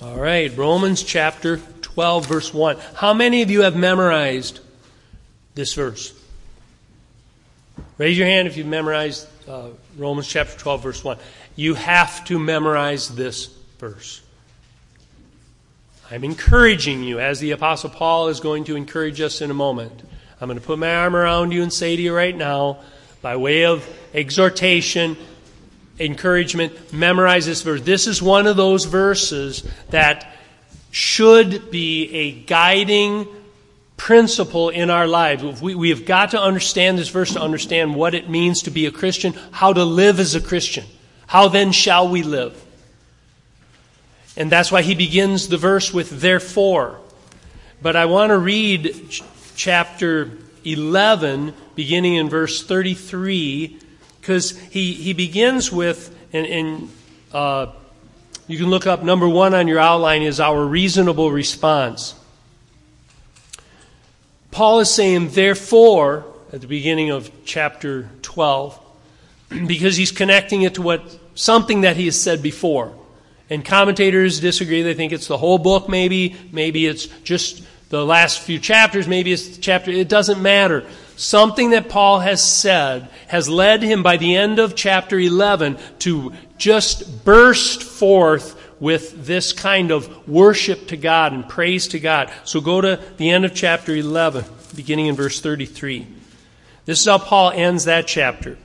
All right, Romans chapter 12, verse 1. How many of you have memorized this verse? Raise your hand if you've memorized Romans chapter 12, verse 1. You have to memorize this verse. I'm encouraging you, as the Apostle Paul is going to encourage us in a moment. I'm going to put my arm around you and say to you right now, by way of exhortation, encouragement, memorize this verse. This is one of those verses that should be a guiding principle in our lives. We have got to understand this verse to understand what it means to be a Christian, how to live as a Christian. How then shall we live? And that's why he begins the verse with therefore. But I want to read chapter 11, beginning in verse 33, because he begins with, and you can look up number 1 on your outline, is our reasonable response. Paul is saying, therefore, at the beginning of chapter 12, because he's connecting it to something that he has said before. And commentators disagree. They think it's the whole book, maybe. Maybe it's just the last few chapters. Maybe it's the chapter. It doesn't matter. Something that Paul has said has led him by the end of chapter 11 to just burst forth with this kind of worship to God and praise to God. So go to the end of chapter 11, beginning in verse 33. This is how Paul ends that chapter.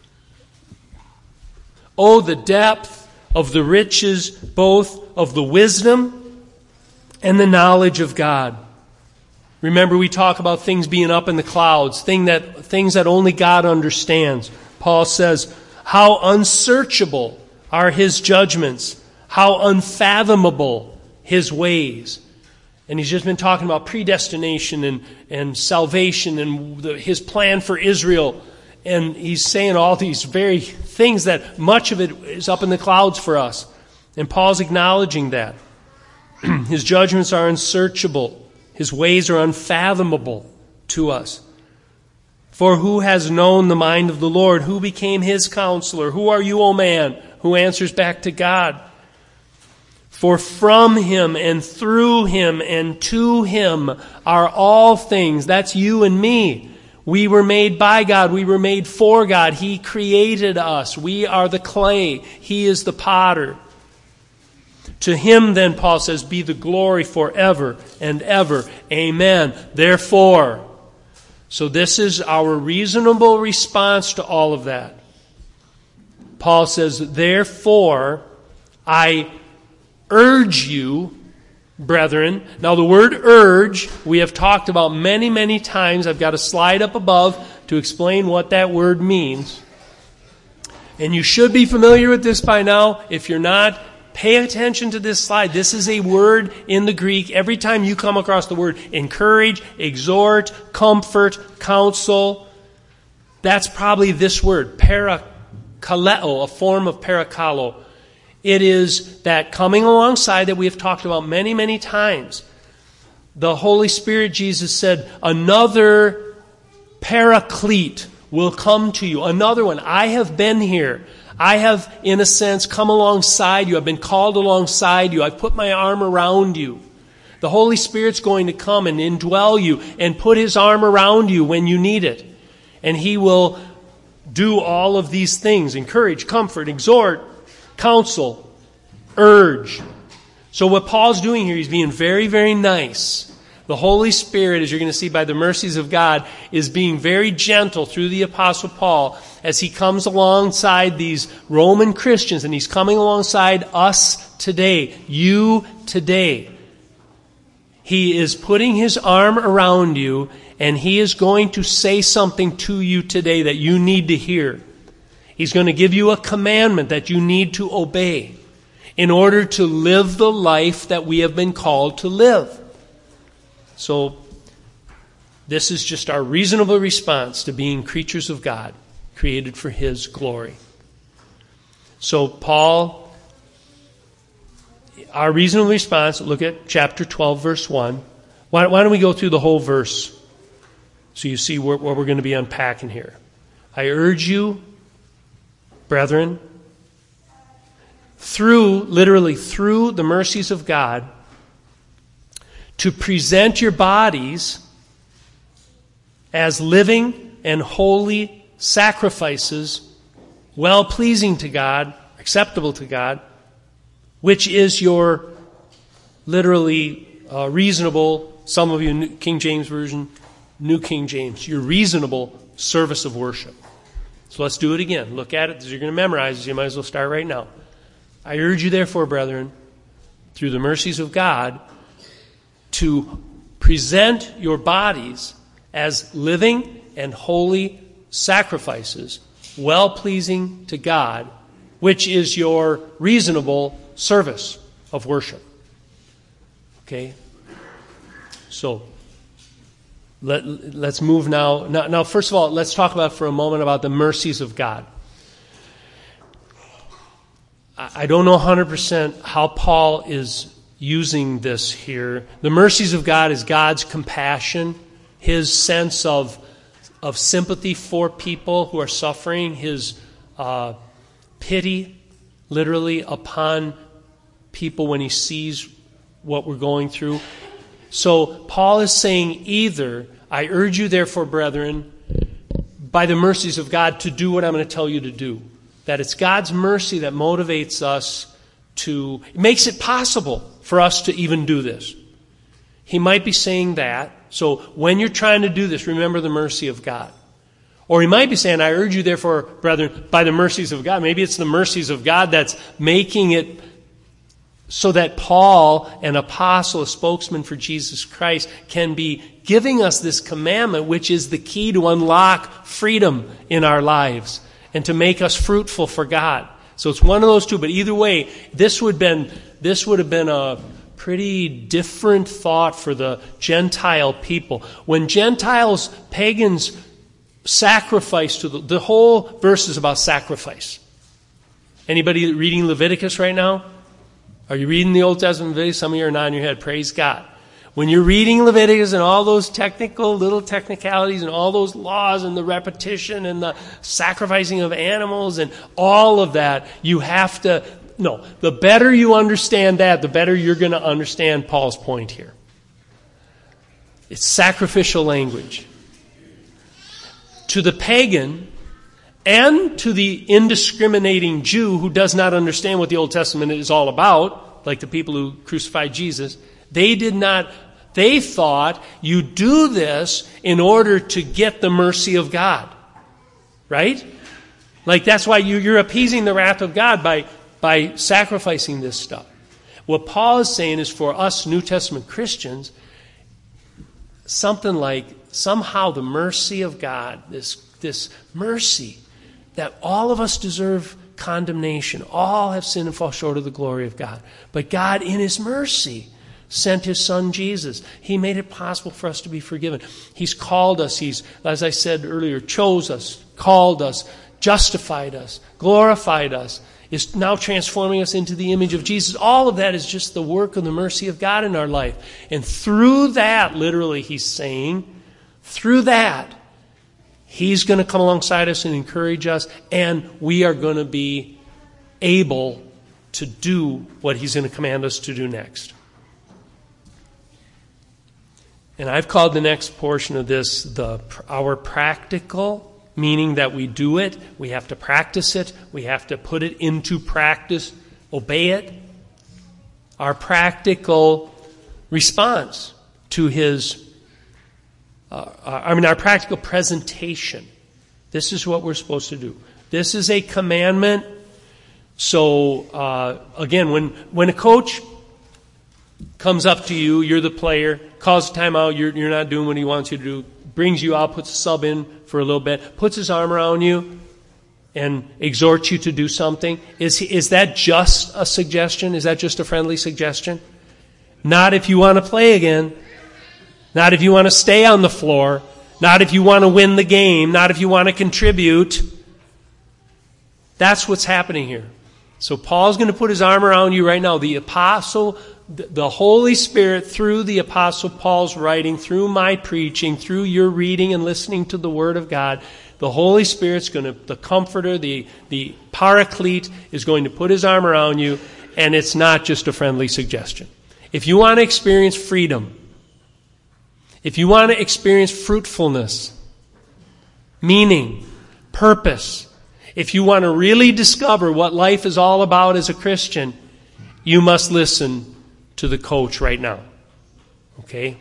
Oh, the depth of the riches, both of the wisdom and the knowledge of God. Remember, we talk about things being up in the clouds, things that only God understands. Paul says, how unsearchable are his judgments, how unfathomable his ways. And he's just been talking about predestination and salvation and his plan for Israel. And he's saying all these very things that much of it is up in the clouds for us. And Paul's acknowledging that. His judgments are unsearchable. His ways are unfathomable to us. For who has known the mind of the Lord? Who became his counselor? Who are you, O man, who answers back to God? For from him and through him and to him are all things. That's you and me. We were made by God. We were made for God. He created us. We are the clay. He is the potter. To him, then, Paul says, be the glory forever and ever. Amen. Therefore. So this is our reasonable response to all of that. Paul says, therefore, I urge you, brethren. Now the word urge, we have talked about many, many times. I've got a slide up above to explain what that word means. And you should be familiar with this by now. If you're not, pay attention to this slide. This is a word in the Greek. Every time you come across the word encourage, exhort, comfort, counsel, that's probably this word, parakaleo, a form of parakalo. It is that coming alongside that we have talked about many, many times. The Holy Spirit, Jesus said, another paraclete will come to you. Another one. I have been here. I have, in a sense, come alongside you. I've been called alongside you. I've put my arm around you. The Holy Spirit's going to come and indwell you and put his arm around you when you need it. And he will do all of these things. Encourage, comfort, exhort, counsel, urge. So what Paul's doing here, he's being very, very nice. The Holy Spirit, as you're going to see by the mercies of God, is being very gentle through the Apostle Paul as he comes alongside these Roman Christians, and he's coming alongside us today, you today. He is putting his arm around you, and he is going to say something to you today that you need to hear. He's going to give you a commandment that you need to obey in order to live the life that we have been called to live. So, this is just our reasonable response to being creatures of God, created for his glory. So, Paul, our reasonable response, look at chapter 12, verse 1. Why don't we go through the whole verse so you see what we're going to be unpacking here. I urge you, brethren, literally through the mercies of God, to present your bodies as living and holy sacrifices, well-pleasing to God, acceptable to God, which is your literally reasonable, some of you King James Version, New King James, your reasonable service of worship. So let's do it again. Look at it as you're going to memorize it. You might as well start right now. I urge you therefore, brethren, through the mercies of God, to present your bodies as living and holy sacrifices, well-pleasing to God, which is your reasonable service of worship. Okay? So, let's move now. Now, first of all, let's talk about for a moment about the mercies of God. I don't know 100% how Paul is using this here. The mercies of God is God's compassion, His sense of sympathy for people who are suffering, His pity, literally, upon people when He sees what we're going through. So Paul is saying either, I urge you therefore, brethren, by the mercies of God, to do what I'm going to tell you to do. That it's God's mercy that motivates us to, it makes it possible for us to even do this. He might be saying that. So when you're trying to do this, remember the mercy of God. Or he might be saying, I urge you therefore, brethren, by the mercies of God. Maybe it's the mercies of God that's making it so that Paul, an apostle, a spokesman for Jesus Christ, can be giving us this commandment, which is the key to unlock freedom in our lives and to make us fruitful for God. So it's one of those two. But either way, this would have been a pretty different thought for the Gentile people. When Gentiles, pagans, sacrifice to the whole verse is about sacrifice. Anybody reading Leviticus right now? Are you reading the Old Testament Leviticus? Some of you are nodding your head. Praise God. When you're reading Leviticus and all those little technicalities and all those laws and the repetition and the sacrificing of animals and all of that, you have to, no, the better you understand that, the better you're going to understand Paul's point here. It's sacrificial language. To the pagan and to the indiscriminating Jew who does not understand what the Old Testament is all about, like the people who crucified Jesus, they thought you do this in order to get the mercy of God. Right? Like that's why you're appeasing the wrath of God by sacrificing this stuff. What Paul is saying is for us New Testament Christians, something like somehow the mercy of God, this mercy that all of us deserve condemnation. All have sinned and fall short of the glory of God. But God, in His mercy, sent His Son Jesus. He made it possible for us to be forgiven. He's called us. He's, as I said earlier, chose us, called us, justified us, glorified us, is now transforming us into the image of Jesus. All of that is just the work of the mercy of God in our life. And through that, literally, He's saying, through that, He's going to come alongside us and encourage us, and we are going to be able to do what He's going to command us to do next. And I've called the next portion of this our practical, meaning that we do it, we have to practice it, we have to put it into practice, obey it. Our practical response to His our practical presentation. This is what we're supposed to do. This is a commandment. So, again, when a coach comes up to you, you're the player, calls a timeout, you're not doing what he wants you to do, brings you out, puts a sub in for a little bit, puts his arm around you, and exhorts you to do something. Is that just a suggestion? Is that just a friendly suggestion? Not if you want to play again. Not if you want to stay on the floor. Not if you want to win the game. Not if you want to contribute. That's what's happening here. So Paul's going to put his arm around you right now. The apostle, the Holy Spirit, through the apostle Paul's writing, through my preaching, through your reading and listening to the Word of God, The Holy Spirit's the Comforter, the Paraclete is going to put his arm around you, and it's not just a friendly suggestion. If you want to experience freedom, if you want to experience fruitfulness, meaning, purpose, if you want to really discover what life is all about as a Christian, you must listen to the coach right now. Okay?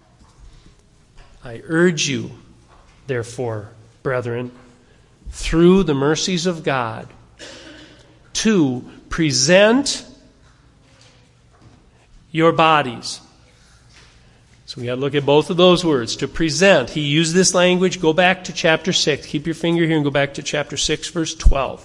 I urge you, therefore, brethren, through the mercies of God, to present your bodies. So we got to look at both of those words. To present. He used this language. Go back to chapter 6. Keep your finger here and go back to chapter 6, verse 12.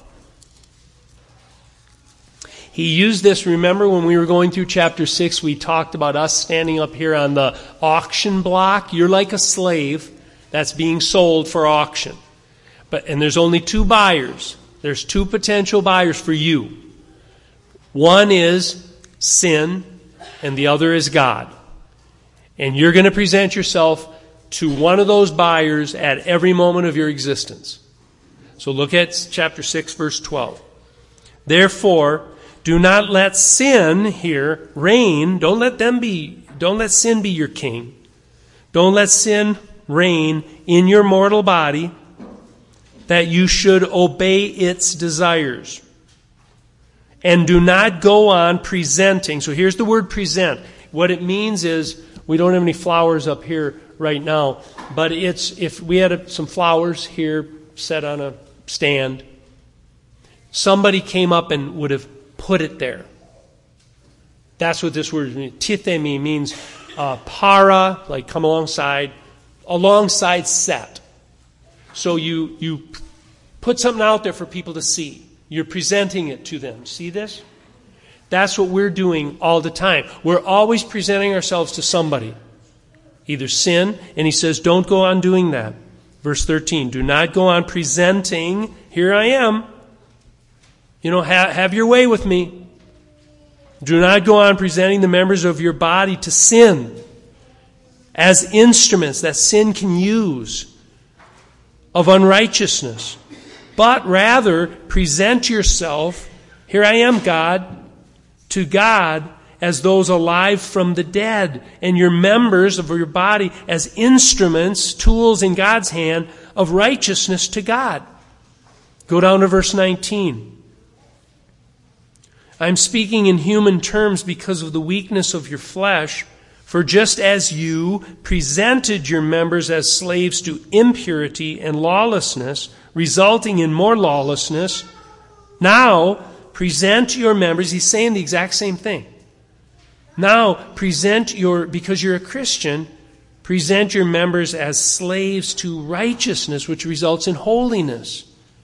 He used this, remember when we were going through chapter 6, we talked about us standing up here on the auction block. You're like a slave that's being sold for auction. And there's only two buyers. There's two potential buyers for you. One is sin, and the other is God. And you're going to present yourself to one of those buyers at every moment of your existence. So look at chapter 6, verse 12. Therefore, do not let sin here reign. Don't let sin be your king. Don't let sin reign in your mortal body, that you should obey its desires. And do not go on presenting. So here's the word present. What it means is, we don't have any flowers up here right now, but it's, if we had some flowers here set on a stand, somebody came up and would have put it there. That's what this word means. Tithemi means para, like come alongside set. So you put something out there for people to see. You're presenting it to them. See this? That's what we're doing all the time. We're always presenting ourselves to somebody. Either sin, and he says, don't go on doing that. Verse 13, do not go on presenting, here I am. Have your way with me. Do not go on presenting the members of your body to sin as instruments that sin can use of unrighteousness. But rather, present yourself, here I am, God, to God as those alive from the dead, and your members of your body as instruments, tools in God's hand of righteousness to God. Go down to verse 19. I'm speaking in human terms because of the weakness of your flesh, for just as you presented your members as slaves to impurity and lawlessness, resulting in more lawlessness, now present your members, he's saying the exact same thing. Now, because you're a Christian, present your members as slaves to righteousness, which results in holiness.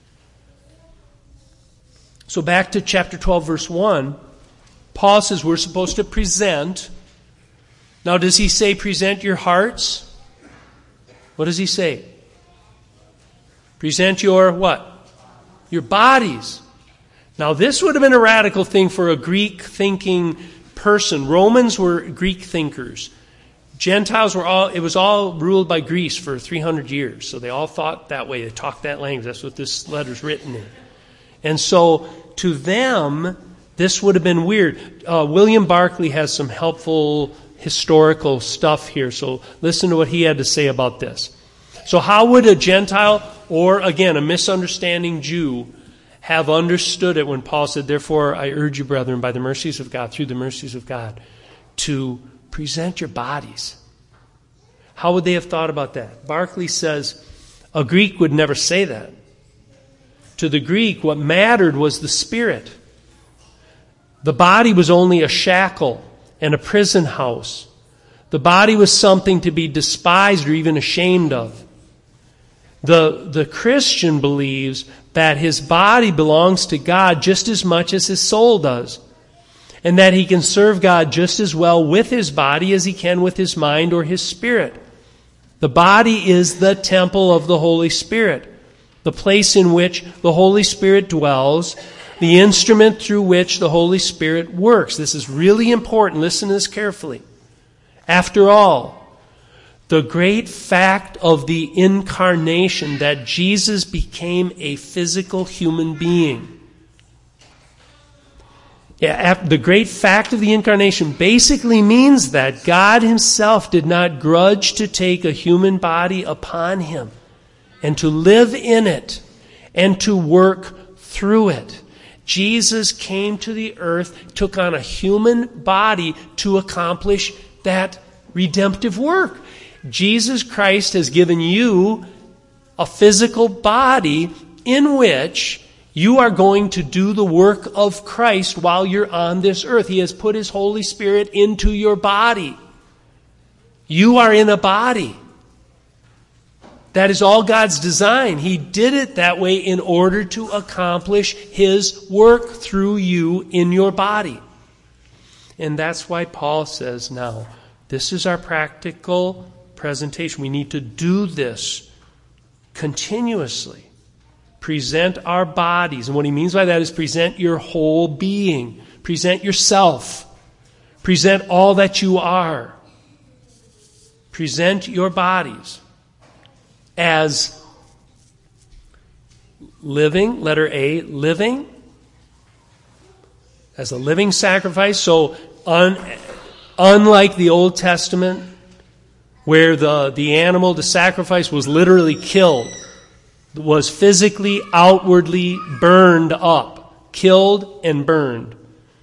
So back to chapter 12, verse 1, Paul says we're supposed to present. Now, does he say present your hearts? What does he say? Present your what? Your bodies. Now, this would have been a radical thing for a Greek-thinking person. Romans were Greek thinkers. Gentiles it was all ruled by Greece for 300 years. So they all thought that way. They talked that language. That's what this letter's written in. And so, to them, this would have been weird. William Barclay has some helpful historical stuff here. So listen to what he had to say about this. So how would a Gentile, or again, a misunderstanding Jew, have understood it when Paul said, therefore I urge you, brethren, by the mercies of God, through the mercies of God, to present your bodies? How would they have thought about that? Barclay says a Greek would never say that. To the Greek, what mattered was the spirit. The body was only a shackle and a prison house. The body was something to be despised or even ashamed of. The Christian believes that his body belongs to God just as much as his soul does, and that he can serve God just as well with his body as he can with his mind or his spirit. The body is the temple of the Holy Spirit, the place in which the Holy Spirit dwells, the instrument through which the Holy Spirit works. This is really important. Listen to this carefully. After all, the great fact of the incarnation, that Jesus became a physical human being. Yeah, the great fact of the incarnation basically means that God himself did not grudge to take a human body upon him and to live in it and to work through it. Jesus came to the earth, took on a human body to accomplish that redemptive work. Jesus Christ has given you a physical body in which you are going to do the work of Christ while you're on this earth. He has put his Holy Spirit into your body. You are in a body. That is all God's design. He did it that way in order to accomplish his work through you in your body. And that's why Paul says, now, this is our practical presentation. We need to do this continuously. Present our bodies. And what he means by that is present your whole being. Present yourself. Present all that you are. Present your bodies as living, letter A, living, as a living sacrifice. So unlike the Old Testament, where the animal, the sacrifice, was literally killed, was physically, outwardly burned up, killed and burned.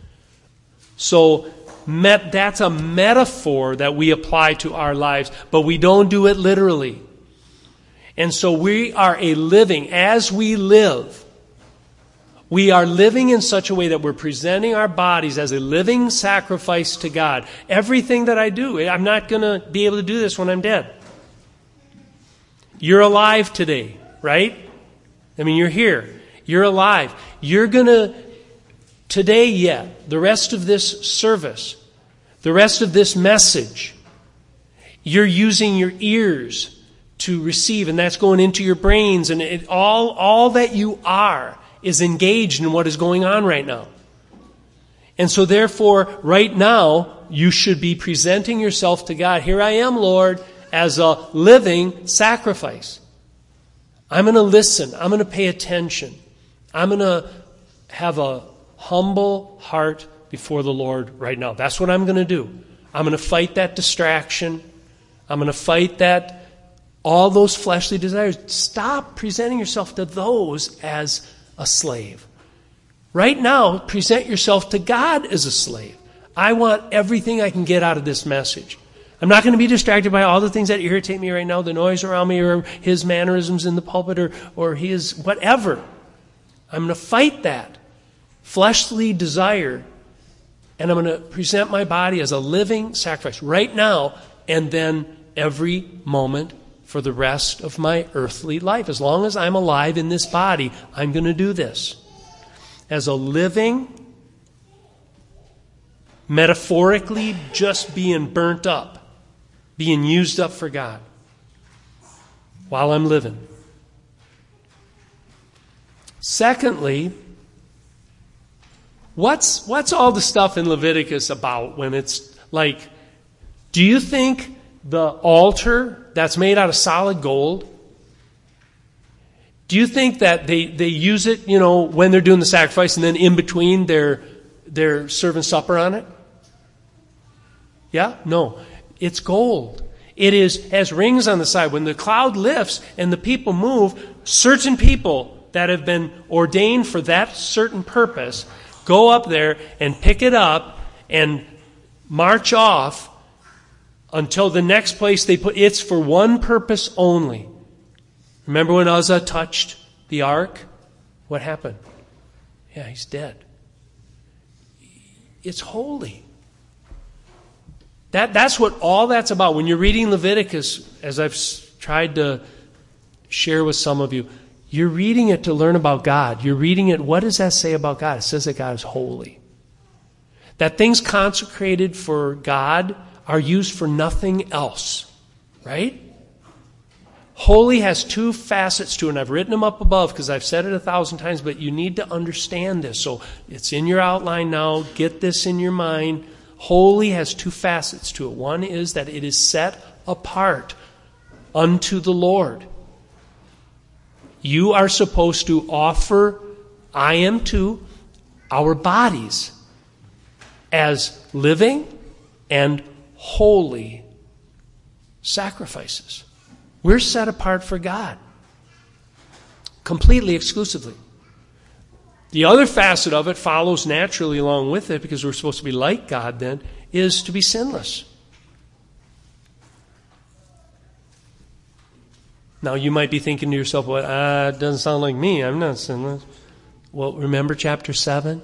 So that's a metaphor that we apply to our lives, but we don't do it literally. And so we are as we live, we are living in such a way that we're presenting our bodies as a living sacrifice to God. Everything that I do, I'm not going to be able to do this when I'm dead. You're alive today, right? I mean, you're here. You're alive. You're going to, today yet, the rest of this service, the rest of this message, you're using your ears to receive, and that's going into your brains, and all that you are is engaged in what is going on right now. And so therefore, right now, you should be presenting yourself to God. Here I am, Lord, as a living sacrifice. I'm going to listen. I'm going to pay attention. I'm going to have a humble heart before the Lord right now. That's what I'm going to do. I'm going to fight that distraction. I'm going to fight all those fleshly desires. Stop presenting yourself to those as a slave. Right now, present yourself to God as a slave. I want everything I can get out of this message. I'm not going to be distracted by all the things that irritate me right now, the noise around me, or his mannerisms in the pulpit, or his whatever. I'm going to fight that fleshly desire, and I'm going to present my body as a living sacrifice right now, and then every moment for the rest of my earthly life. As long as I'm alive in this body, I'm going to do this. As a living, metaphorically just being burnt up, being used up for God while I'm living. Secondly, what's all the stuff in Leviticus about when it's like, do you think the altar that's made out of solid gold, do you think that they use it, when they're doing the sacrifice, and then in between they're serving supper on it? Yeah? No. It's gold. It has rings on the side. When the cloud lifts and the people move, certain people that have been ordained for that certain purpose go up there and pick it up and march off until the next place they put. It's for one purpose only. Remember when Uzzah touched the ark? What happened? Yeah, he's dead. It's holy. That's what all that's about. When you're reading Leviticus, as I've tried to share with some of you, you're reading it to learn about God. You're reading it, what does that say about God? It says that God is holy. That things consecrated for God are used for nothing else. Right? Holy has two facets to it, and I've written them up above because I've said it 1,000 times, but you need to understand this. So it's in your outline now. Get this in your mind. Holy has two facets to it. One is that it is set apart unto the Lord. You are supposed to offer, I am too, our bodies as living and holy sacrifices. We're set apart for God. Completely, exclusively. The other facet of it follows naturally along with it, because we're supposed to be like God then, is to be sinless. Now you might be thinking to yourself, well, it doesn't sound like me. I'm not sinless. Well, remember chapter 7?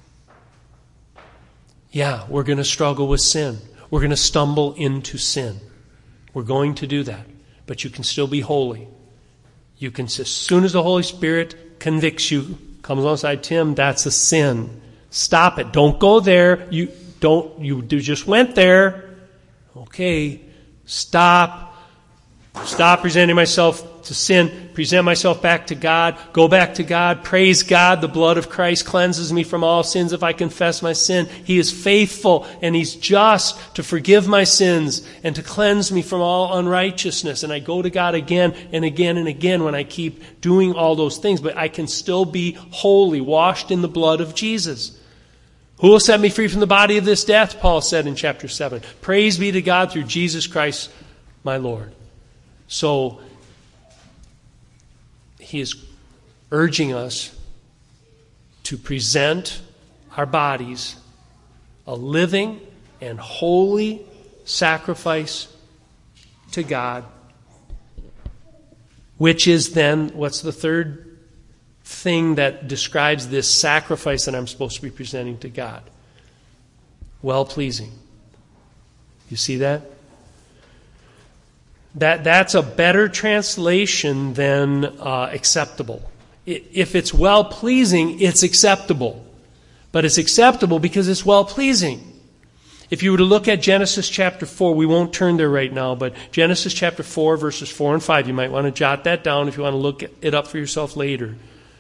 Yeah, we're going to struggle with sin. We're going to stumble into sin. We're going to do that. But you can still be holy. You can, as soon as the Holy Spirit convicts you, comes alongside, Tim, that's a sin. Stop it. Don't go there. You just went there. Okay. Stop presenting myself to sin. Present myself back to God. Go back to God. Praise God. The blood of Christ cleanses me from all sins if I confess my sin. He is faithful and He's just to forgive my sins and to cleanse me from all unrighteousness. And I go to God again and again and again when I keep doing all those things. But I can still be holy, washed in the blood of Jesus. Who will set me free from the body of this death? Paul said in chapter 7. Praise be to God through Jesus Christ my Lord. So, he is urging us to present our bodies a living and holy sacrifice to God, which is then, what's the third thing that describes this sacrifice that I'm supposed to be presenting to God? Well-pleasing. You see that? That's a better translation than acceptable. If it's well-pleasing, it's acceptable. But it's acceptable because it's well-pleasing. If you were to look at Genesis chapter 4, we won't turn there right now, but Genesis chapter 4, verses 4 and 5, you might want to jot that down if you want to look it up for yourself later.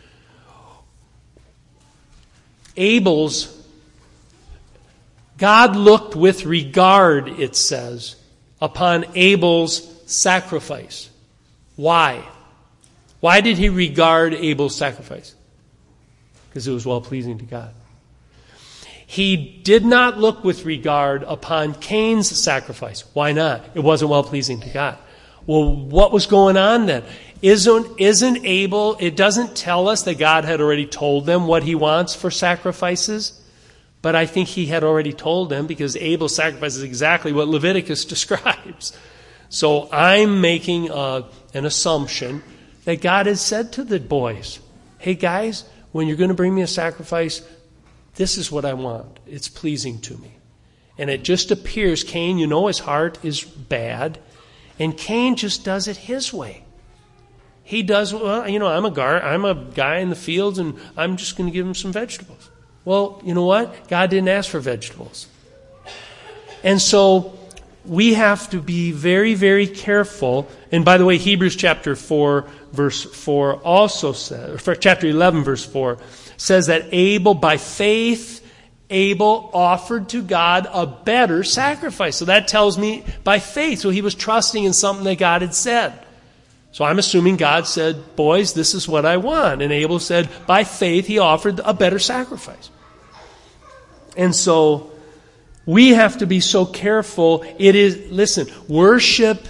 God looked with regard, it says, upon Abel's sacrifice. Why? Why did He regard Abel's sacrifice? Because it was well-pleasing to God. He did not look with regard upon Cain's sacrifice. Why not? It wasn't well-pleasing to God. Well, what was going on then? Isn't Abel, it doesn't tell us that God had already told them what He wants for sacrifices, but I think He had already told them, because Abel's sacrifice is exactly what Leviticus describes. So I'm making an assumption that God has said to the boys, hey guys, when you're going to bring me a sacrifice, this is what I want. It's pleasing to me. And it just appears, Cain, you know his heart is bad, and Cain just does it his way. He does, well, I'm a guy in the fields, and I'm just going to give him some vegetables. Well, you know what? God didn't ask for vegetables. And so we have to be very, very careful. And by the way, Hebrews chapter 4, verse 4 also says, chapter 11, verse 4, says that by faith, Abel offered to God a better sacrifice. So that tells me by faith. So he was trusting in something that God had said. So I'm assuming God said, boys, this is what I want. And Abel said, by faith, he offered a better sacrifice. And so we have to be so careful. Listen, worship,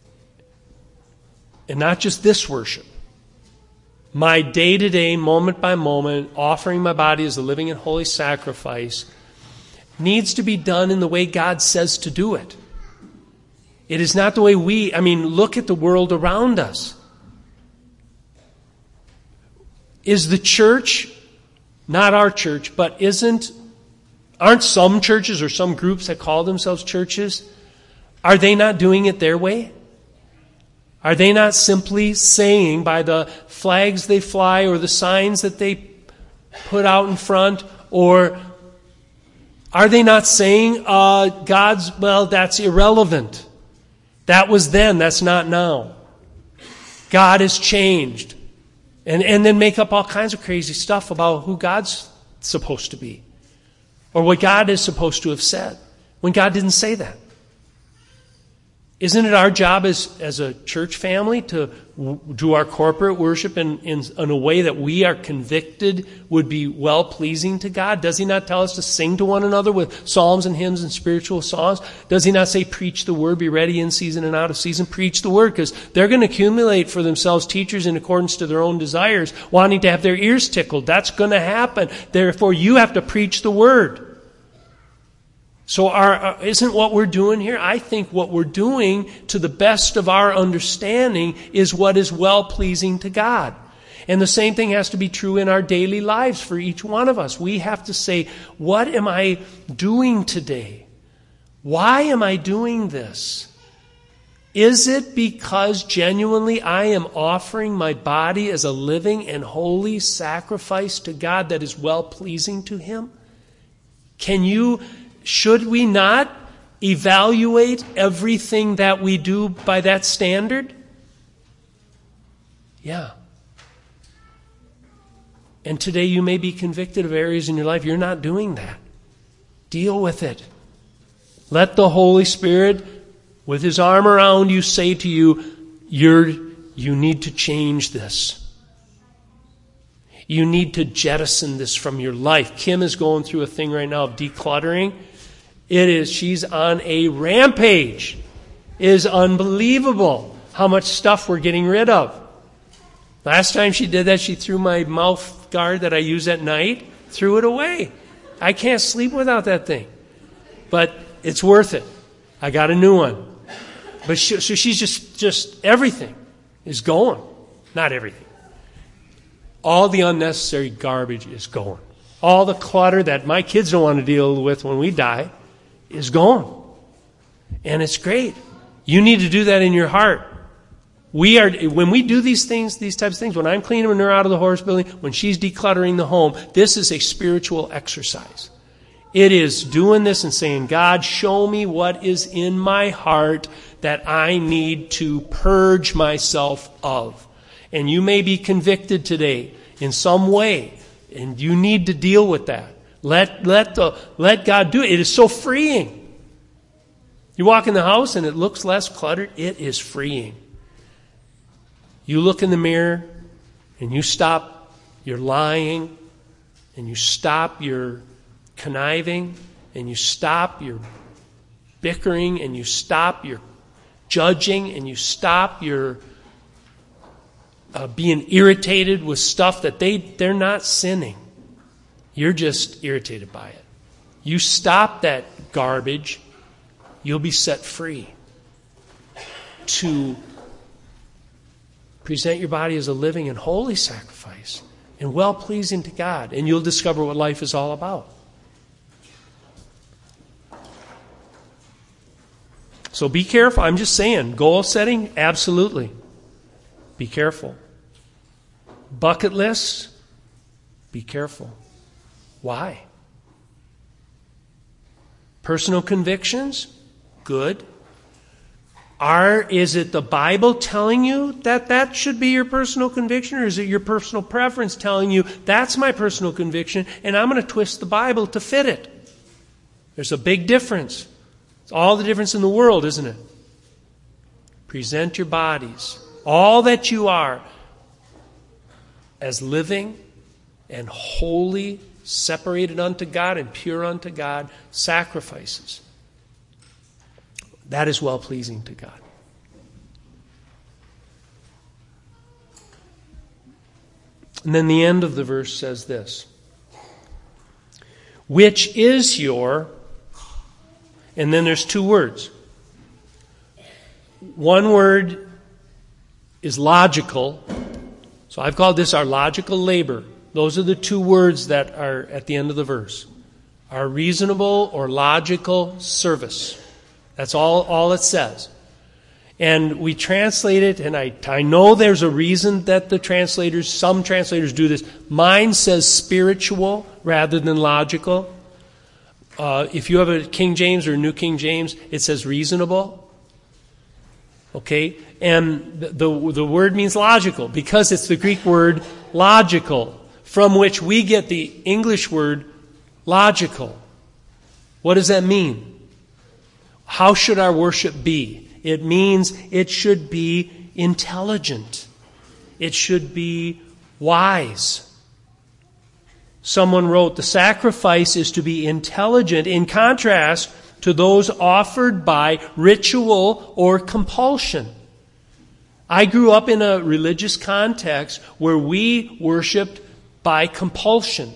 and not just this worship, my day-to-day, moment by moment, offering my body as a living and holy sacrifice needs to be done in the way God says to do it. It is not the way look at the world around us. Is the church, not our church, but aren't some churches or some groups that call themselves churches, are they not doing it their way? Are they not simply saying by the flags they fly or the signs that they put out in front, or are they not saying that's irrelevant? That was then, that's not now. God has changed. And then make up all kinds of crazy stuff about who God's supposed to be, or what God is supposed to have said, when God didn't say that. Isn't it our job as a church family to do our corporate worship in a way that we are convicted would be well-pleasing to God? Does He not tell us to sing to one another with psalms and hymns and spiritual songs? Does He not say, preach the word, be ready in season and out of season? Preach the word, because they're going to accumulate for themselves teachers in accordance to their own desires, wanting to have their ears tickled. That's going to happen. Therefore, you have to preach the word. So isn't what we're doing here? I think what we're doing, to the best of our understanding, is what is well-pleasing to God. And the same thing has to be true in our daily lives for each one of us. We have to say, what am I doing today? Why am I doing this? Is it because genuinely I am offering my body as a living and holy sacrifice to God that is well-pleasing to Him? Should we not evaluate everything that we do by that standard? Yeah. And today you may be convicted of areas in your life you're not doing that. Deal with it. Let the Holy Spirit, with His arm around you, say to you, you need to change this. You need to jettison this from your life. Kim is going through a thing right now of decluttering. She's on a rampage. It is unbelievable how much stuff we're getting rid of. Last time she did that, she threw my mouth guard that I use at night, threw it away. I can't sleep without that thing. But it's worth it. I got a new one. But so she's just everything is going. Not everything. All the unnecessary garbage is going. All the clutter that my kids don't want to deal with when we die is gone. And it's great. You need to do that in your heart. When we do these types of things, when I'm cleaning her out of the horse building, when she's decluttering the home, this is a spiritual exercise. It is doing this and saying, God, show me what is in my heart that I need to purge myself of. And you may be convicted today in some way, and you need to deal with that. Let God do it. It is so freeing. You walk in the house and it looks less cluttered. It is freeing. You look in the mirror and you stop your lying and you stop your conniving and you stop your bickering and you stop your judging and you stop your being irritated with stuff that they're not sinning. You're just irritated by it. You stop that garbage, you'll be set free to present your body as a living and holy sacrifice and well-pleasing to God, and you'll discover what life is all about. So be careful. I'm just saying, goal setting, absolutely. Be careful. Bucket lists, be careful. Why? Personal convictions, good. Is it the Bible telling you that should be your personal conviction, or is it your personal preference telling you that's my personal conviction and I'm going to twist the Bible to fit it? There's a big difference. It's all the difference in the world, isn't it? Present your bodies, all that you are, as living and holy, separated unto God and pure unto God, sacrifices. That is well-pleasing to God. And then the end of the verse says this, which is your, and then there's two words. One word is logical. So I've called this our logical labor. Those are the two words that are at the end of the verse. Our reasonable or logical service. That's all it says. And we translate it, and I know there's a reason that some translators do this. Mine says spiritual rather than logical. If you have a King James or a New King James, it says reasonable. Okay? And the word means logical because it's the Greek word logical, from which we get the English word logical. What does that mean? How should our worship be? It means it should be intelligent. It should be wise. Someone wrote, the sacrifice is to be intelligent in contrast to those offered by ritual or compulsion. I grew up in a religious context where we worshiped by compulsion.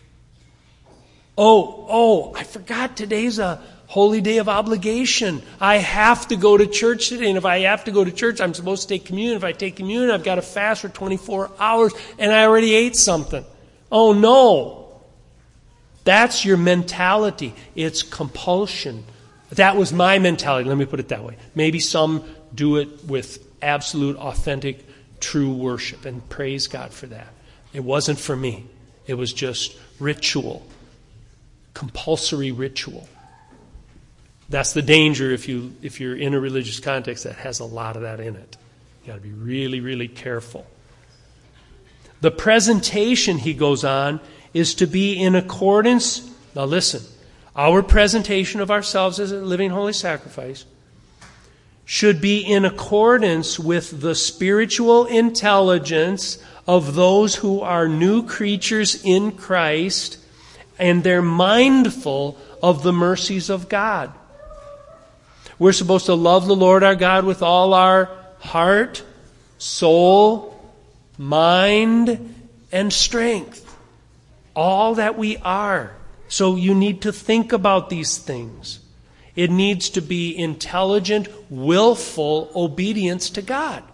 I forgot today's a holy day of obligation. I have to go to church today, and if I have to go to church, I'm supposed to take communion. If I take communion, I've got to fast for 24 hours, and I already ate something. Oh no! That's your mentality. It's compulsion. That was my mentality. Let me put it that way. Maybe some do it with absolute, authentic, true worship, and praise God for that. It wasn't for me. It was just ritual. Compulsory ritual. That's the danger if you're in a religious context that has a lot of that in it. You've got to be really, really careful. The presentation, he goes on, is to be in accordance. Now listen, our presentation of ourselves as a living holy sacrifice should be in accordance with the spiritual intelligence of those who are new creatures in Christ, and they're mindful of the mercies of God. We're supposed to love the Lord our God with all our heart, soul, mind, and strength. All that we are. So you need to think about these things. It needs to be intelligent, willful obedience to God.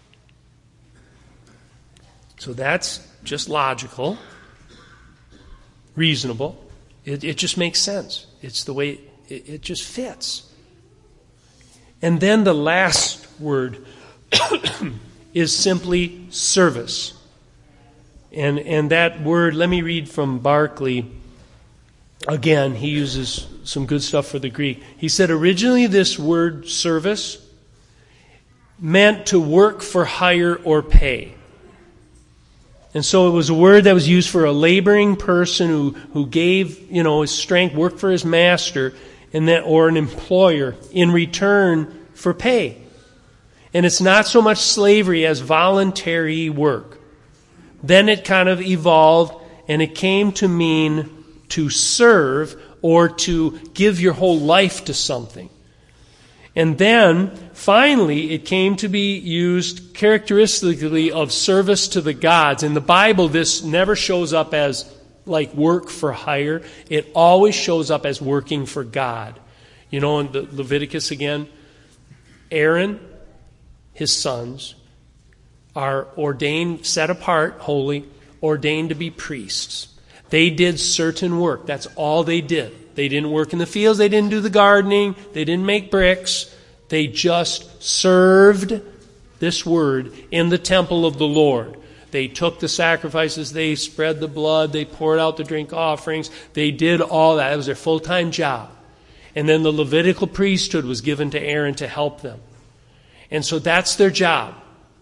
So that's just logical, reasonable. It just makes sense. It's the way it just fits. And then the last word is simply service. And that word, let me read from Barclay. Again, he uses some good stuff for the Greek. He said originally this word service meant to work for hire or pay. And so it was a word that was used for a laboring person who gave, his strength, worked for his master, and that, or an employer in return for pay. And it's not so much slavery as voluntary work. Then it kind of evolved, and it came to mean to serve or to give your whole life to something. And then, finally, it came to be used characteristically of service to the gods. In the Bible, this never shows up as like work for hire. It always shows up as working for God. In the Leviticus again, Aaron, his sons, are ordained, set apart, holy, ordained to be priests. They did certain work. That's all they did. They didn't work in the fields. They didn't do the gardening. They didn't make bricks. They just served this word in the temple of the Lord. They took the sacrifices. They spread the blood. They poured out the drink offerings. They did all that. It was their full-time job. And then the Levitical priesthood was given to Aaron to help them. And so that's their job.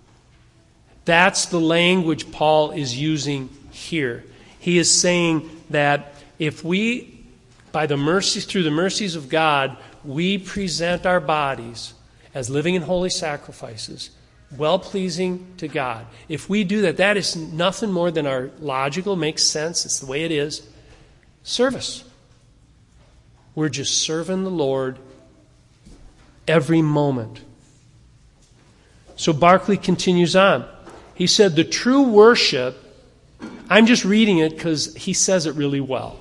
That's the language Paul is using here. He is saying that if we, through the mercies of God, we present our bodies as living and holy sacrifices, well-pleasing to God. If we do that, that is nothing more than our logical, makes sense, it's the way it is, service. We're just serving the Lord every moment. So Barclay continues on. He said, the true worship, I'm just reading it because he says it really well.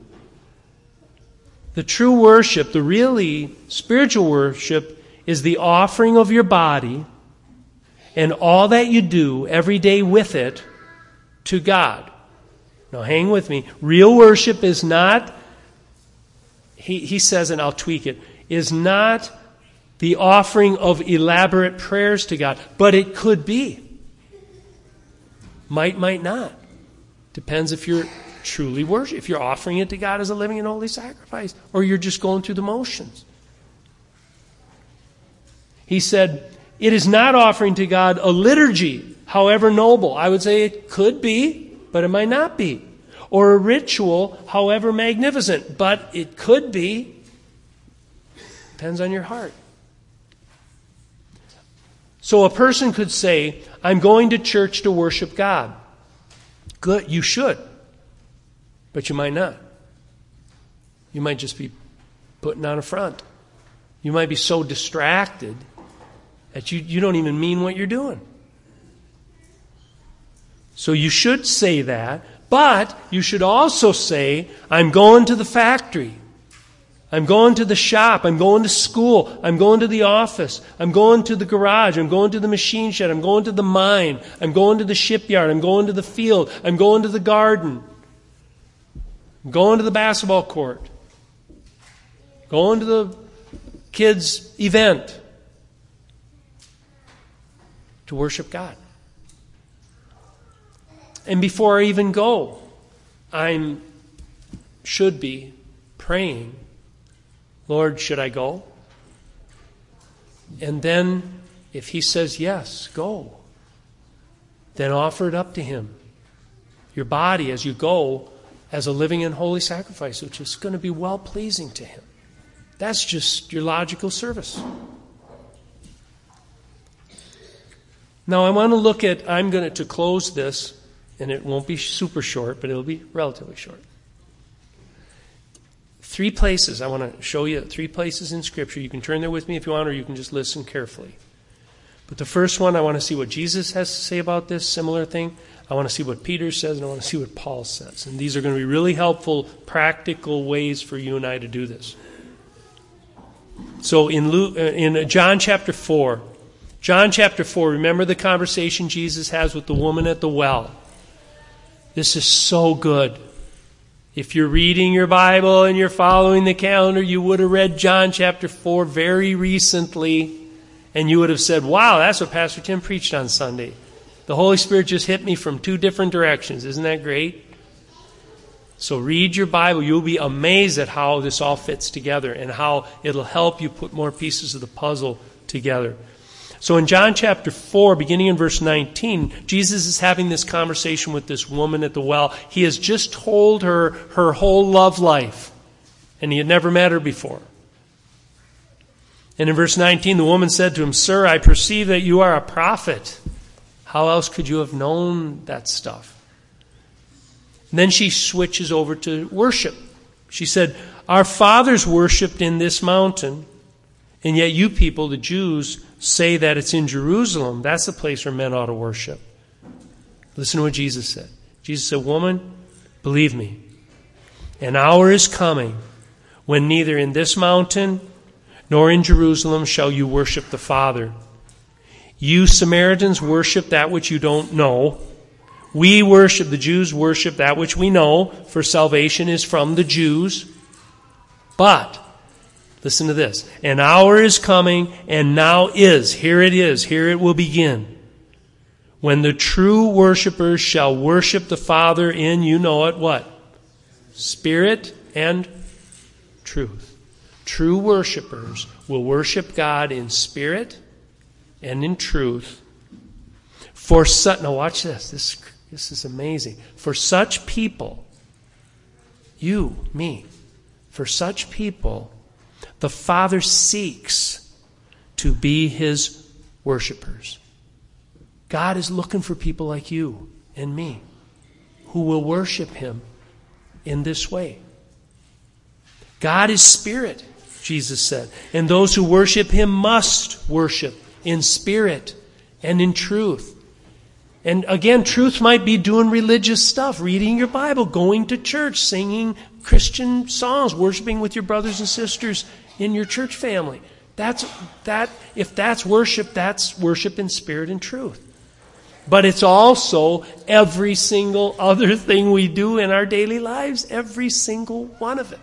The true worship, the really spiritual worship, is the offering of your body and all that you do every day with it to God. Now hang with me. Real worship is not, he says, and I'll tweak it, is not the offering of elaborate prayers to God, but it could be. Might not. Depends if you're truly worship, if you're offering it to God as a living and holy sacrifice, or you're just going through the motions. He said, it is not offering to God a liturgy, however noble. I would say it could be, but it might not be. Or a ritual, however magnificent, but it could be. Depends on your heart. So a person could say, I'm going to church to worship God. Good, you should. But you might not. You might just be putting on a front. You might be so distracted that you don't even mean what you're doing. So you should say that, but you should also say, I'm going to the factory. I'm going to the shop. I'm going to school. I'm going to the office. I'm going to the garage. I'm going to the machine shed. I'm going to the mine. I'm going to the shipyard. I'm going to the field. I'm going to the garden. I'm going to the basketball court. Going to the kids' event to worship God. And before I even go, I should be praying, Lord, should I go? And then, if He says yes, go. Then offer it up to Him. Your body, as you go, as a living and holy sacrifice, which is going to be well-pleasing to Him. That's just your logical service. Now, I want to look at, I'm going to close this, and it won't be super short, but it'll be relatively short. 3 places. I want to show you 3 places in Scripture. You can turn there with me if you want, or you can just listen carefully. But the first one, I want to see what Jesus has to say about this similar thing. I want to see what Peter says, and I want to see what Paul says. And these are going to be really helpful, practical ways for you and I to do this. So in John chapter 4, remember the conversation Jesus has with the woman at the well. This is so good. If you're reading your Bible and you're following the calendar, you would have read John chapter 4 very recently, and you would have said, wow, that's what Pastor Tim preached on Sunday. The Holy Spirit just hit me from 2 different directions. Isn't that great? So read your Bible. You'll be amazed at how this all fits together and how it'll help you put more pieces of the puzzle together. So in John chapter 4, beginning in verse 19, Jesus is having this conversation with this woman at the well. He has just told her her whole love life, and he had never met her before. And in verse 19, the woman said to him, Sir, I perceive that you are a prophet. How else could you have known that stuff? And then she switches over to worship. She said, Our fathers worshipped in this mountain, and yet you people, the Jews, say that it's in Jerusalem. That's the place where men ought to worship. Listen to what Jesus said. Jesus said, Woman, believe me, an hour is coming when neither in this mountain nor in Jerusalem shall you worship the Father. You Samaritans worship that which you don't know. We worship, the Jews worship that which we know, for salvation is from the Jews. But, listen to this, an hour is coming, and now is, here it will begin, when the true worshipers shall worship the Father in, you know it, what? Spirit and truth. True worshipers will worship God in spirit and in truth. Now watch this. This is amazing. For such people, you, me, for such people, the Father seeks to be His worshipers. God is looking for people like you and me who will worship Him in this way. God is spirit, Jesus said, and those who worship Him must worship in spirit and in truth. And again, truth might be doing religious stuff, reading your Bible, going to church, singing Christian songs, worshiping with your brothers and sisters in your church family. If that's worship in spirit and truth. But it's also every single other thing we do in our daily lives, every single one of it.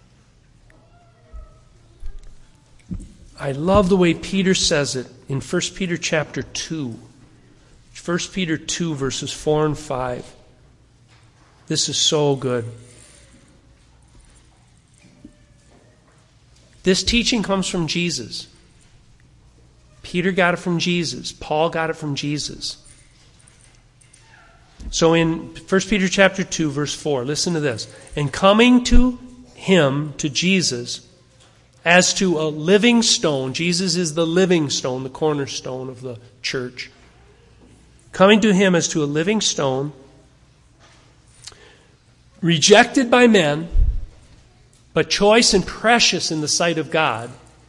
I love the way Peter says it in 1 Peter chapter 2. 1 Peter 2, verses 4 and 5. This is so good. This teaching comes from Jesus. Peter got it from Jesus. Paul got it from Jesus. So in 1 Peter chapter 2, verse 4, listen to this. And coming to Him, to Jesus, as to a living stone. Jesus is the living stone, the cornerstone of the church. Coming to him as to a living stone, rejected by men, but choice and precious in the sight of God.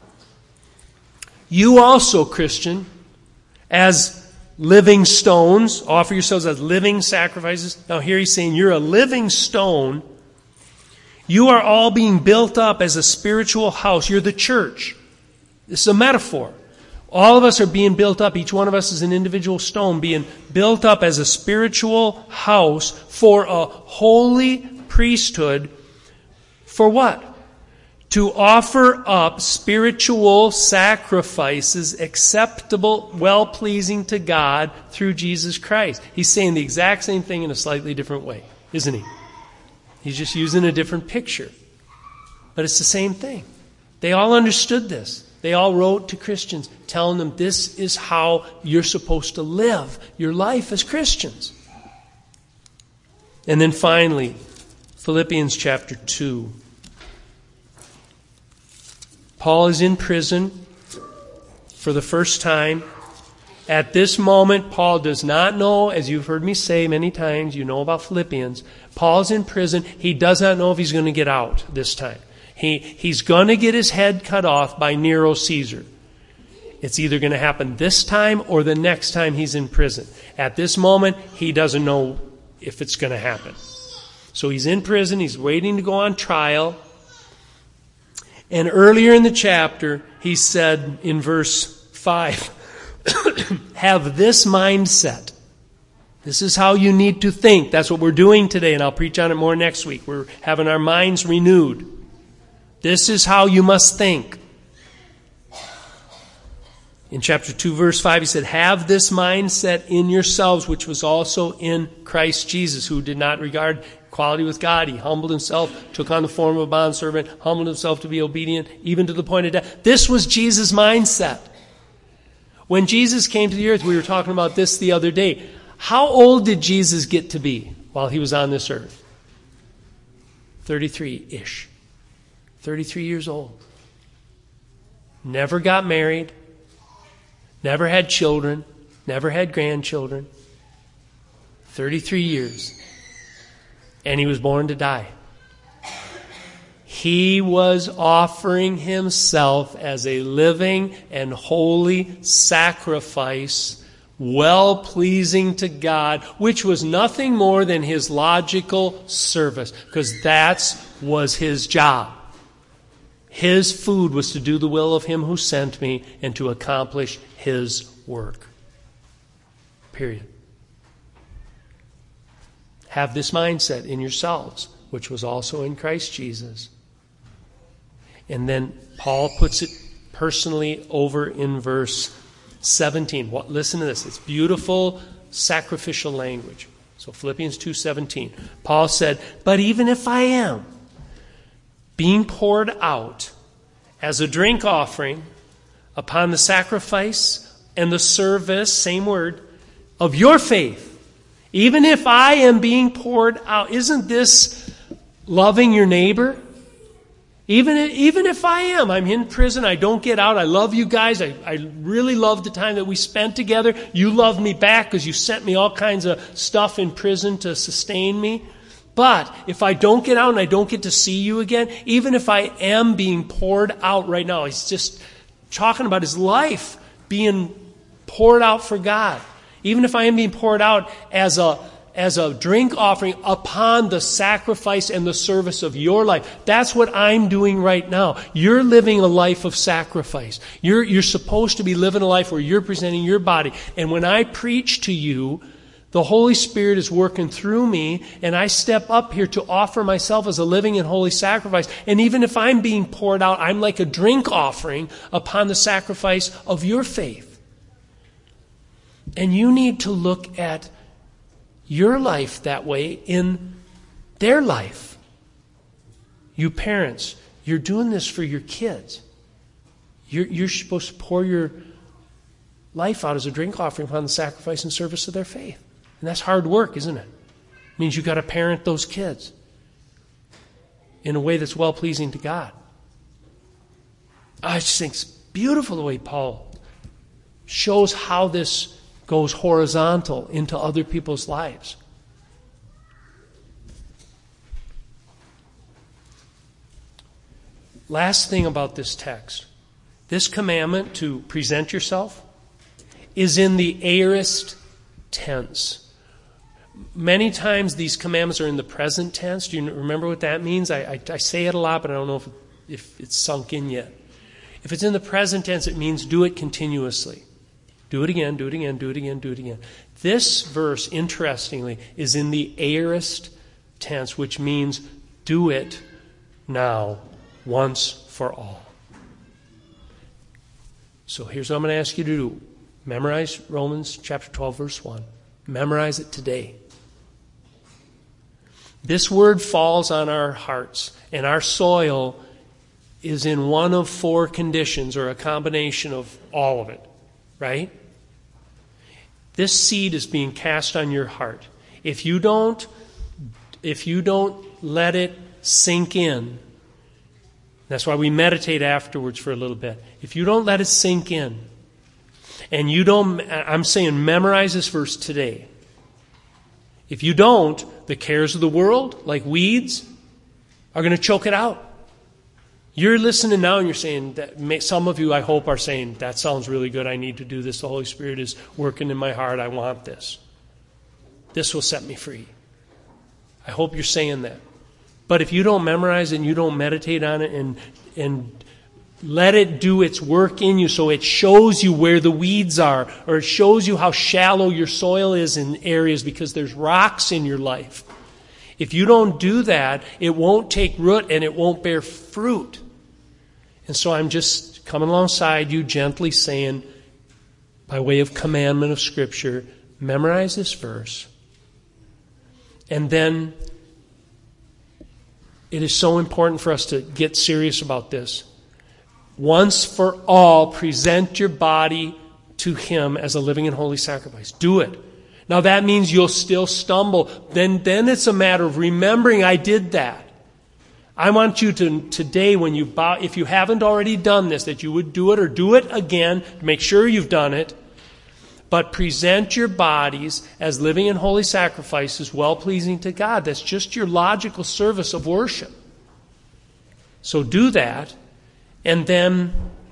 You also, Christian, as living stones, offer yourselves as living sacrifices. Now here he's saying you're a living stone. You are all being built up as a spiritual house. You're the church. This is a metaphor. All of us are being built up. Each one of us is an individual stone being built up as a spiritual house for a holy priesthood. For what? To offer up spiritual sacrifices acceptable, well-pleasing to God through Jesus Christ. He's saying the exact same thing in a slightly different way, isn't he? He's just using a different picture. But it's the same thing. They all understood this. They all wrote to Christians telling them this is how you're supposed to live your life as Christians. And then finally, Philippians chapter 2. Paul is in prison for the first time. At this moment, Paul does not know, as you've heard me say many times, you know about Philippians. Paul's in prison. He does not know if he's going to get out this time. He's going to get his head cut off by Nero Caesar. It's either going to happen this time or the next time he's in prison. At this moment, he doesn't know if it's going to happen. So he's in prison. He's waiting to go on trial. And earlier in the chapter, he said in verse 5, have this mindset. This is how you need to think. That's what we're doing today, and I'll preach on it more next week. We're having our minds renewed. This is how you must think. In chapter 2, verse 5, he said, have this mindset in yourselves, which was also in Christ Jesus, who did not regard equality with God. He humbled himself, took on the form of a bondservant, humbled himself to be obedient, even to the point of death. This was Jesus' mindset. When Jesus came to the earth, we were talking about this the other day. How old did Jesus get to be while he was on this earth? 33-ish. 33 years old. Never got married. Never had children. Never had grandchildren. 33 years. And he was born to die. He was offering himself as a living and holy sacrifice, well-pleasing to God, which was nothing more than his logical service, because that was his job. His food was to do the will of him who sent me and to accomplish his work. Period. Have this mindset in yourselves, which was also in Christ Jesus. And then Paul puts it personally over in verse 17. Listen to this. It's beautiful sacrificial language. So Philippians 2:17. Paul said, but even if I am being poured out as a drink offering upon the sacrifice and the service, same word, of your faith, even if I am being poured out, isn't this loving your neighbor? Even if I am, I'm in prison, I don't get out, I love you guys, I really love the time that we spent together. You love me back because you sent me all kinds of stuff in prison to sustain me. But if I don't get out and I don't get to see you again, even if I am being poured out right now, he's just talking about his life being poured out for God. Even if I am being poured out as a drink offering upon the sacrifice and the service of your life. That's what I'm doing right now. You're living a life of sacrifice. You're supposed to be living a life where you're presenting your body. And when I preach to you, the Holy Spirit is working through me, and I step up here to offer myself as a living and holy sacrifice. And even if I'm being poured out, I'm like a drink offering upon the sacrifice of your faith. And you need to look at your life that way in their life. You parents, you're doing this for your kids. You're supposed to pour your life out as a drink offering upon the sacrifice and service of their faith. And that's hard work, isn't it? It means you've got to parent those kids in a way that's well-pleasing to God. I just think it's beautiful the way Paul shows how this goes horizontal into other people's lives. Last thing about this text. This commandment to present yourself is in the aorist tense. Many times these commandments are in the present tense. Do you remember what that means? I say it a lot, but I don't know if it's sunk in yet. If it's in the present tense, it means do it continuously. Do it again, do it again, do it again, do it again. This verse, interestingly, is in the aorist tense, which means do it now, once for all. So here's what I'm going to ask you to do. Memorize Romans chapter 12, verse 1. Memorize it today. This word falls on our hearts, and our soil is in one of four conditions, or a combination of all of it, right? This seed is being cast on your heart. If you don't let it sink in, that's why we meditate afterwards for a little bit. If you don't let it sink in, and I'm saying memorize this verse today. If you don't, the cares of the world, like weeds, are going to choke it out. You're listening now and you're saying, that some of you I hope are saying, that sounds really good, I need to do this, the Holy Spirit is working in my heart, I want this. This will set me free. I hope you're saying that. But if you don't memorize it and you don't meditate on it and let it do its work in you so it shows you where the weeds are, or it shows you how shallow your soil is in areas because there's rocks in your life. If you don't do that, it won't take root and it won't bear fruit. And so I'm just coming alongside you, gently saying, by way of commandment of Scripture, memorize this verse. And then it is so important for us to get serious about this. Once for all, present your body to Him as a living and holy sacrifice. Do it. Now that means you'll still stumble. Then it's a matter of remembering I did that. I want you to today, when you bow, if you haven't already done this, that you would do it or do it again to make sure you've done it. But present your bodies as living and holy sacrifices, well-pleasing to God. That's just your logical service of worship. So do that. And then,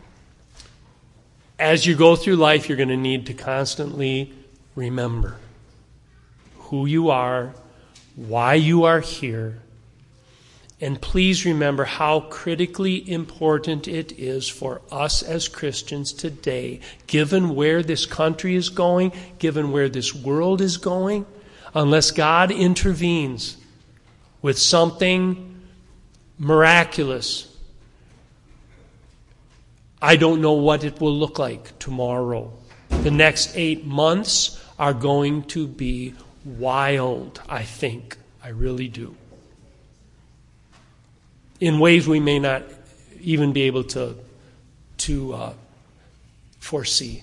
as you go through life, you're going to need to constantly remember who you are, why you are here. And please remember how critically important it is for us as Christians today, given where this country is going, given where this world is going, unless God intervenes with something miraculous. I don't know what it will look like tomorrow. The next 8 months are going to be wild, I think. I really do. In ways we may not even be able to foresee.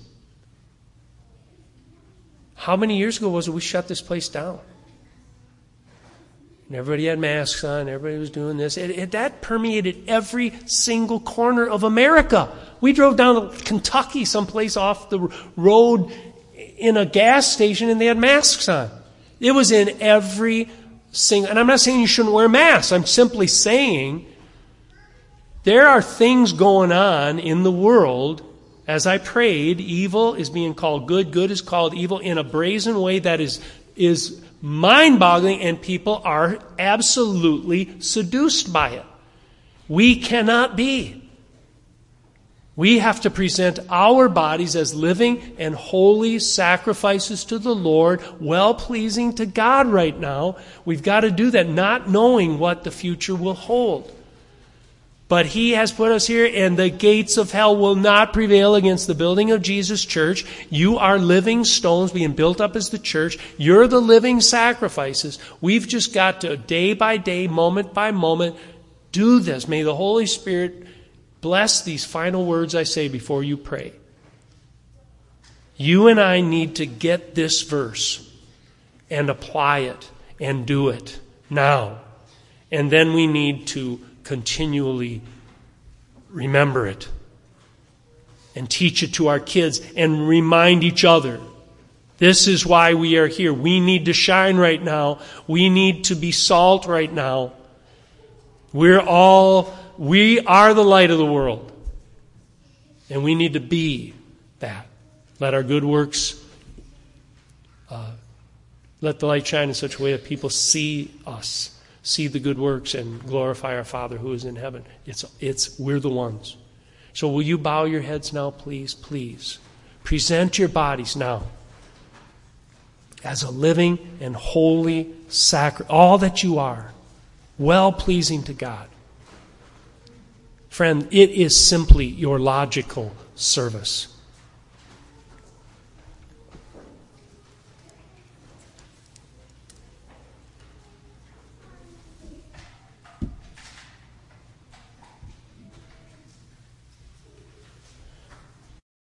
How many years ago was it we shut this place down? And everybody had masks on, everybody was doing this. That permeated every single corner of America. We drove down to Kentucky, someplace off the road in a gas station, and they had masks on. It was in every single... And I'm not saying you shouldn't wear masks. I'm simply saying there are things going on in the world. As I prayed, evil is being called good, good is called evil in a brazen way that is mind-boggling, and people are absolutely seduced by it. We cannot be. We have to present our bodies as living and holy sacrifices to the Lord, well-pleasing to God right now. We've got to do that, not knowing what the future will hold. But He has put us here, and the gates of hell will not prevail against the building of Jesus' church. You are living stones being built up as the church. You're the living sacrifices. We've just got to, day by day, moment by moment, do this. May the Holy Spirit bless these final words I say before you pray. You and I need to get this verse and apply it and do it now. And then we need to continually remember it and teach it to our kids and remind each other. This is why we are here. We need to shine right now. We need to be salt right now. We are the light of the world. And we need to be that. Let our good works, let the light shine in such a way that people see us, see the good works, and glorify our Father who is in heaven. We're the ones. So will you bow your heads now, please? Please. Present your bodies now as a living and holy sacrifice, all that you are, well-pleasing to God. Friend, it is simply your logical service.